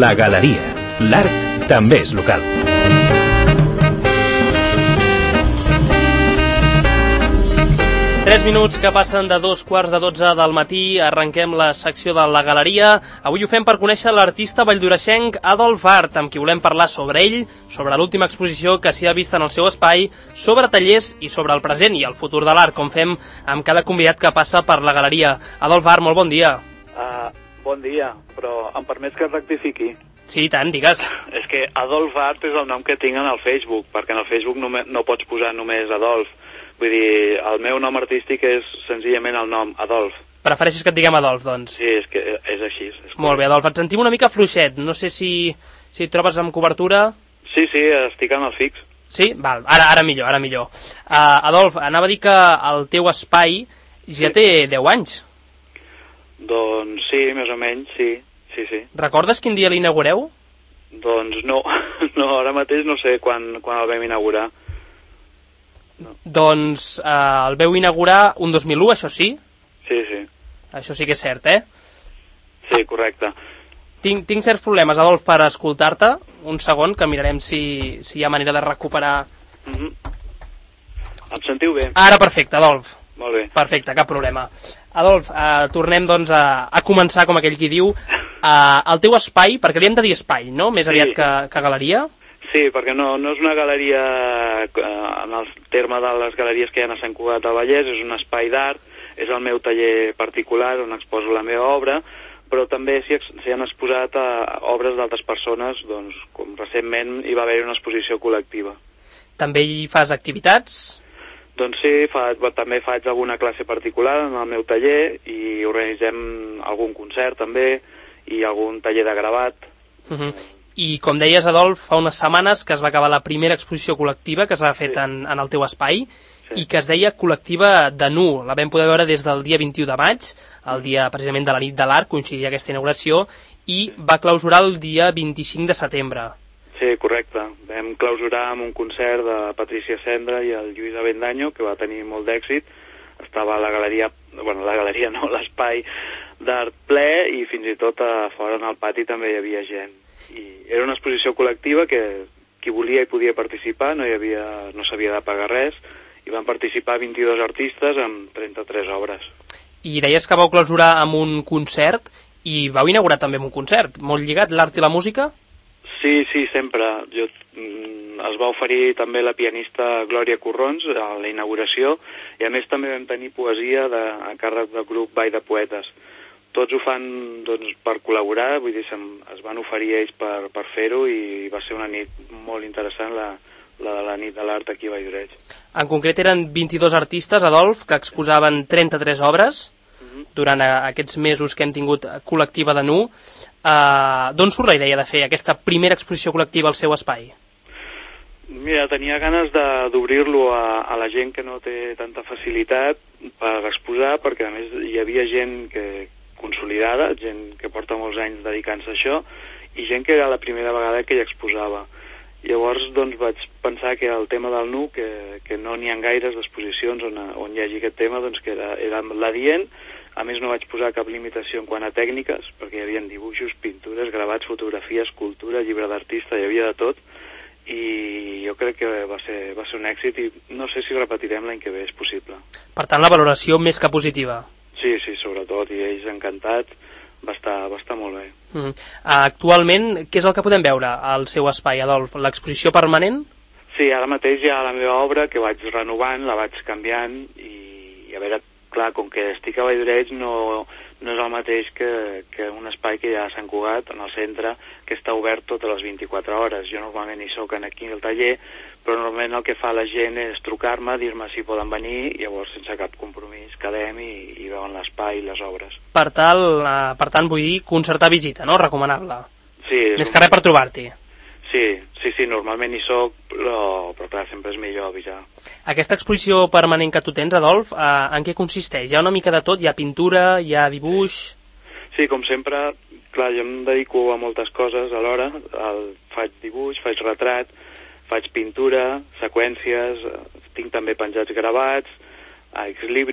La Galeria. L'art també és local. Tres minuts que passen de 2:15 del matí, arrenquem la secció de La Galeria. Avui ho fem per conèixer l'artista valldoreixenc Adolf Art, amb qui volem parlar sobre ell, sobre l'última exposició que s'hi ha vist en el seu espai, sobre tallers i sobre el present i el futur de l'art, com fem amb cada convidat que passa per La Galeria. Adolf Art, molt bon dia. Bon dia, però em permets que rectifiqui? Sí, tant, digues. És que Adolf Art és el nom que tinc en el Facebook, perquè en el Facebook no pots posar només Adolf. Vull dir, el meu nom artístic és senzillament el nom, Adolf. Prefereixes que et diguem Adolf, doncs? Sí, és que és així. Molt bé, Adolf, et sentim una mica fluixet. No sé si et trobes amb cobertura. Sí, estic en el fix. Sí? Val, ara millor. Adolf, anava a dir que el teu espai ja té 10 anys. Doncs sí, més o menys, sí. Recordes quin dia l'inaugureu? Doncs no, ara mateix no sé quan el vam inaugurar. No. Doncs el veu inaugurar un 2001, això sí? Sí. Això sí que és cert, eh? Sí, correcte. Tinc certs problemes, Adolf, per escoltar-te. Un segon, que mirarem si hi ha manera de recuperar... Em sentiu bé? Ara, perfecte, Adolf. Molt bé. Perfecte, cap problema. Adolf, tornem doncs a començar, com aquell qui diu, el teu espai, perquè li hem de dir espai, no? Més aviat que galeria? Sí, perquè no és una galeria en el terme de les galeries que hi ha a Sant Cugat del Vallès, és un espai d'art, és el meu taller particular on exposo la meva obra, però també s'hi han exposat obres d'altres persones, doncs, com recentment hi va haver una exposició col·lectiva. També hi fas activitats? Doncs sí, també faig alguna classe particular en el meu taller i organitzem algun concert també i algun taller de gravat. I com deies, Adolf, fa unes setmanes que es va acabar la primera exposició col·lectiva que s'ha fet en el teu espai i que es deia Col·lectiva de Nu. La vam poder veure des del dia 21 de maig, el dia precisament de la nit de l'art, coincidia aquesta inauguració, i va clausurar el dia 25 de setembre. Sí, correcte. Vam clausurar amb un concert de Patricia Cendra i el Lluís Avendaño, que va tenir molt d'èxit. Estava a l'espai d'art ple i fins i tot a fora en el pati també hi havia gent. I era una exposició col·lectiva que qui volia hi podia participar, no s'havia de pagar res, i van participar 22 artistes amb 33 obres. I deies que vau clausurar amb un concert i vau inaugurar també amb un concert, molt lligat, l'art i la música? Sí, sempre. Es va oferir també la pianista Glòria Corrons a la inauguració i a més també vam tenir poesia a càrrec del grup Ball de Poetes. Tots ho fan per col·laborar, vull dir, es van oferir ells per fer-ho i va ser una nit molt interessant, la de la nit de l'art aquí a Valldoreix. En concret eren 22 artistes, Adolf, que exposaven 33 obres durant aquests mesos que hem tingut col·lectiva de Nu. D'on surt la idea de fer aquesta primera exposició col·lectiva al seu espai? Mira, tenia ganes d'obrir-lo a la gent que no té tanta facilitat per exposar, perquè a més hi havia gent consolidada, gent que porta molts anys dedicant-se a això, i gent que era la primera vegada que hi exposava. Llavors, doncs, vaig pensar que el tema del Nu, que no n'hi ha gaires d'exposicions on hi hagi aquest tema, doncs que era l'adient. A més, no vaig posar cap limitació en quant a tècniques, perquè hi havia dibuixos, pintures, gravats, fotografies, escultura, llibre d'artista, hi havia de tot, i jo crec que va ser un èxit i no sé si repetirem l'any que ve, és possible. Per tant, la valoració més que positiva. Sí, sobretot, i ells encantats, va estar molt bé. Actualment, què és el que podem veure al seu espai, Adolf? L'exposició permanent? Sí, ara mateix hi ha la meva obra que vaig renovant, la vaig canviant i a veure, clar, com que estic a Valldoreix no és el mateix que un espai que hi ha a Sant Cugat, en el centre, que està obert totes les 24 hores. Jo normalment hi soc aquí al taller, però normalment el que fa la gent és trucar-me, dir-me si poden venir, i llavors sense cap compromís quedem i veuen l'espai i les obres. Per tant, vull dir, concertar visita, no? Recomanable. Sí. Més que res per trobar-t'hi. Sí, normalment hi soc, però clar, sempre és millor avisar. Aquesta exposició permanent que tu tens, Adolf, en què consisteix? Hi ha una mica de tot? Hi ha pintura, hi ha dibuix? Sí, com sempre, clar, jo em dedico a moltes coses alhora. Faig dibuix, faig retrat, faig pintura, seqüències, tinc també penjats gravats, exlibris,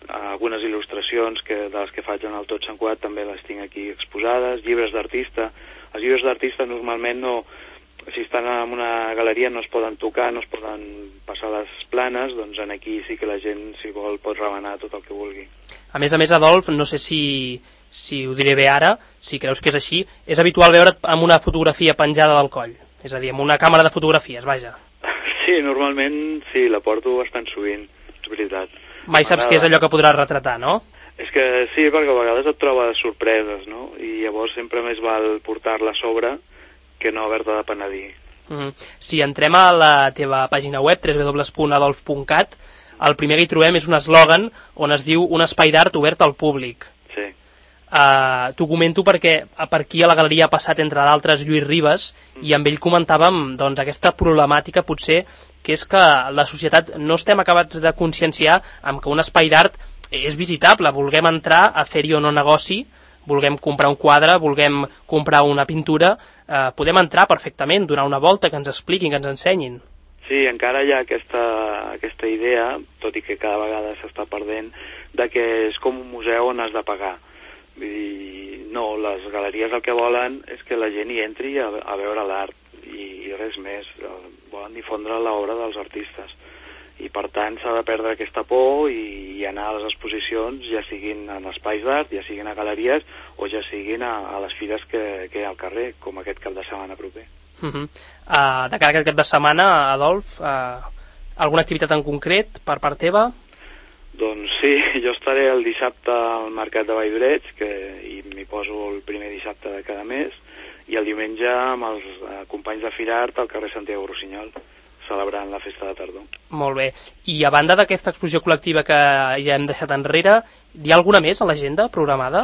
algunes il·lustracions de les que faig en el Tot Sant Quad també les tinc aquí exposades, llibres d'artista. Els llibres d'artista normalment no, si estan en una galeria no es poden tocar, no es poden passar les planes, doncs aquí sí que la gent, si vol, pot remenar tot el que vulgui. A més, Adolf, no sé si ho diré bé ara, si creus que és així, és habitual veure't amb una fotografia penjada del coll, és a dir, amb una càmera de fotografies, vaja. Sí, normalment sí, la porto bastant sovint, és veritat. Mai saps què és allò que podràs retratar, no? És que sí, perquè a vegades et trobes sorpreses, no? I llavors sempre més val portar-la a sobre que no haver-te de penedir. Si entrem a la teva pàgina web, www.adolf.cat, el primer que hi trobem és un eslògan on es diu un espai d'art obert al públic. Sí. T'ho comento perquè per aquí a la galeria ha passat, entre d'altres, Lluís Ribas, i amb ell comentàvem doncs, aquesta problemàtica, potser, que és que la societat no estem acabats de conscienciar amb que un espai d'art és visitable, vulguem entrar a fer-hi o no negoci, vulguem comprar un quadre, vulguem comprar una pintura, podem entrar perfectament, donar una volta, que ens expliquin, que ens ensenyin. Sí, encara hi ha aquesta idea, tot i que cada vegada s'està perdent, de que és com un museu on has de pagar. Vull dir, no, les galeries el que volen és que la gent hi entri a veure l'art i res més, volen difondre l'obra dels artistes. I per tant s'ha de perdre aquesta por i anar a les exposicions, ja siguin en espais d'art, ja siguin a galeries o ja siguin a les fires que hi ha al carrer, com aquest cap de setmana proper. De cara a aquest cap de setmana, Adolf, alguna activitat en concret per part teva? Doncs sí, jo estaré el dissabte al Mercat de Valldoreix, i m'hi poso el primer dissabte de cada mes, i el diumenge amb els companys de Firart al carrer Santiago Rossinyol, celebrant la festa de tardor. Molt bé. I a banda d'aquesta exposició col·lectiva que ja hem deixat enrere, hi ha alguna més a l'agenda programada?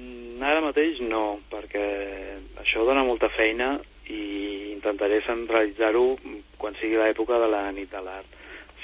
Ara mateix no, perquè això dona molta feina i intentaré centralitzar-ho quan sigui l'època de la nit de l'art.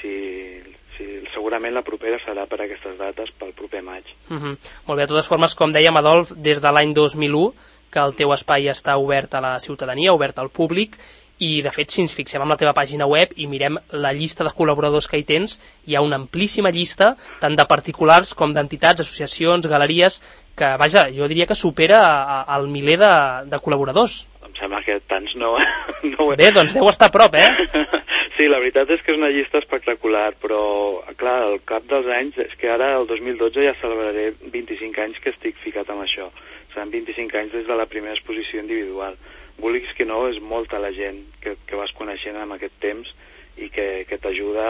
Segurament la propera serà per aquestes dates, pel proper maig. Molt bé, de totes formes, com dèiem, Adolf, des de l'any 2001 que el teu espai està obert a la ciutadania, obert al públic, i de fet, si ens fixem en la teva pàgina web i mirem la llista de col·laboradors que hi tens, hi ha una amplíssima llista, tant de particulars com d'entitats, associacions, galeries, que, vaja, jo diria que supera el miler de col·laboradors. Em sembla que tants no. Bé, doncs deu estar a prop, Sí, la veritat és que és una llista espectacular, però, clar, al cap dels anys, és que ara, el 2012, ja celebraré 25 anys que estic ficat amb això. Seran 25 anys des de la primera exposició individual. Vulguis que no, és molta la gent que vas coneixent en aquest temps i que t'ajuda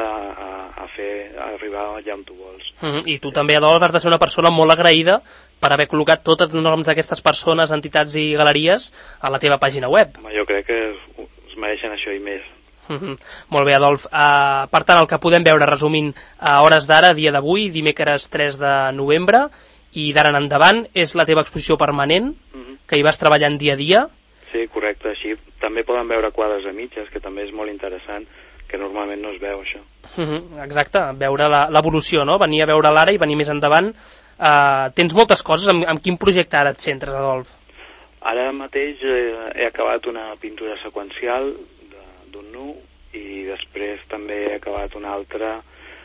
a arribar allà on tu vols. I tu també, Adolf, has de ser una persona molt agraïda per haver col·locat tots els noms d'aquestes persones, entitats i galeries a la teva pàgina web. Jo crec que es mereixen això i més. Molt bé, Adolf. Per tant, el que podem veure, resumint, a hores d'ara, dia d'avui, dimecres 3 de novembre, i d'ara en endavant, és la teva exposició permanent, que hi vas treballant dia a dia. Sí, correcte, així també poden veure quadres a mitges, que també és molt interessant, que normalment no es veu això. Exacte, veure l'evolució, no? Venir a veure l'ara i venir més endavant. Tens moltes coses, amb quin projecte ara et centres, Adolf? Ara mateix he acabat una pintura seqüencial d'un nu i després també he acabat una altra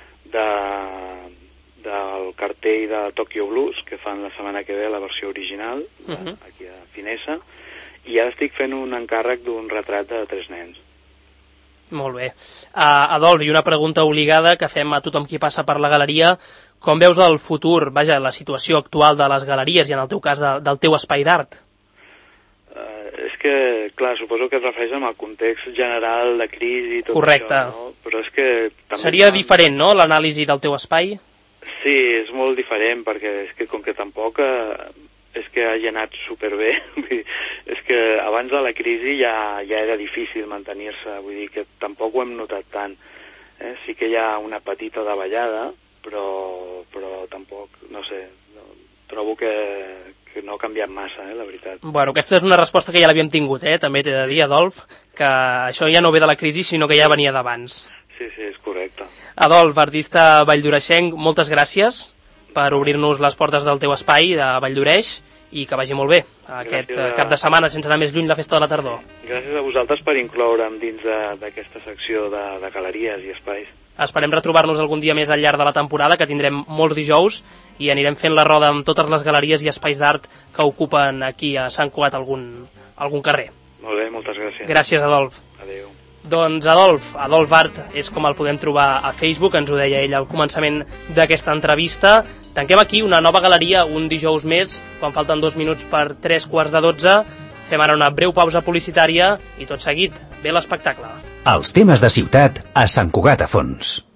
del cartell de Tokyo Blues, que fan la setmana que ve la versió original, aquí a Finesa, i ara estic fent un encàrrec d'un retrat de 3 nens. Molt bé. Adolf, i una pregunta obligada que fem a tothom qui passa per la galeria. Com veus el futur, vaja, la situació actual de les galeries i en el teu cas del teu espai d'art? És que, clar, suposo que et refereix amb el context general de crisi i tot correcte. Això, no? Però és que... També seria diferent, no?, l'anàlisi del teu espai? Sí, és molt diferent, perquè és que com que tampoc és que hagi anat superbé, és que abans de la crisi ja era difícil mantenir-se, vull dir que tampoc ho hem notat tant. Sí que hi ha una petita davallada, però tampoc, no sé, trobo que no ha canviat massa, la veritat. Bueno, aquesta és una resposta que ja l'havíem tingut, també t'he de dir, Adolf, que això ja no ve de la crisi, sinó que ja venia d'abans. Sí, és correcte. Adolf, artista valldoreixenc, moltes gràcies per obrir-nos les portes del teu espai de Valldoreix i que vagi molt bé aquest cap de setmana, sense anar més lluny, la festa de la tardor. Gràcies a vosaltres per incloure'm dins d'aquesta secció de galeries i espais. Esperem retrobar-nos algun dia més al llarg de la temporada, que tindrem molts dijous, i anirem fent la roda amb totes les galeries i espais d'art que ocupen aquí a Sant Cugat algun carrer. Molt bé, moltes gràcies. Gràcies, Adolf. Adéu. Doncs Adolf Art és com el podem trobar a Facebook, ens ho deia ell al començament d'aquesta entrevista. Tanquem aquí una nova galeria un dijous més, quan falten 2 minuts per 3:15. Fem ara una breu pausa publicitària i tot seguit ve l'espectacle. Els temes de ciutat a Sant Cugat a Fons.